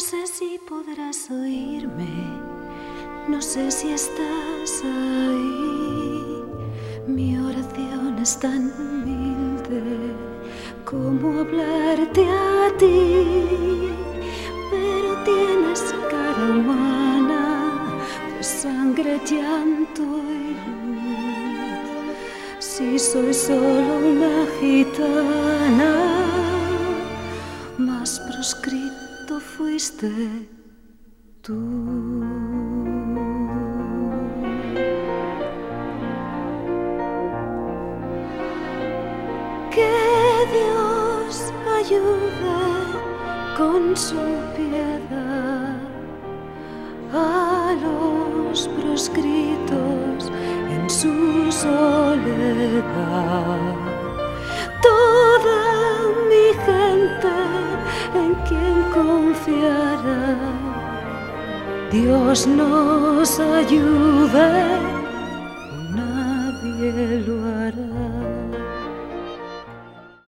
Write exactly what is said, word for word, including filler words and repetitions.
sé si podrás oírme, no sé si estás ahí. Mi oración es tan humilde como hablarte a ti, pero tienes cara humana de sangre, llanto y luz. Si soy solo una gitana, más proscrito fuiste tú. Que Dios ayude con su piedad a los proscritos en su soledad. Toda mi gente en quien confiará, Dios nos ayude, nadie lo hará.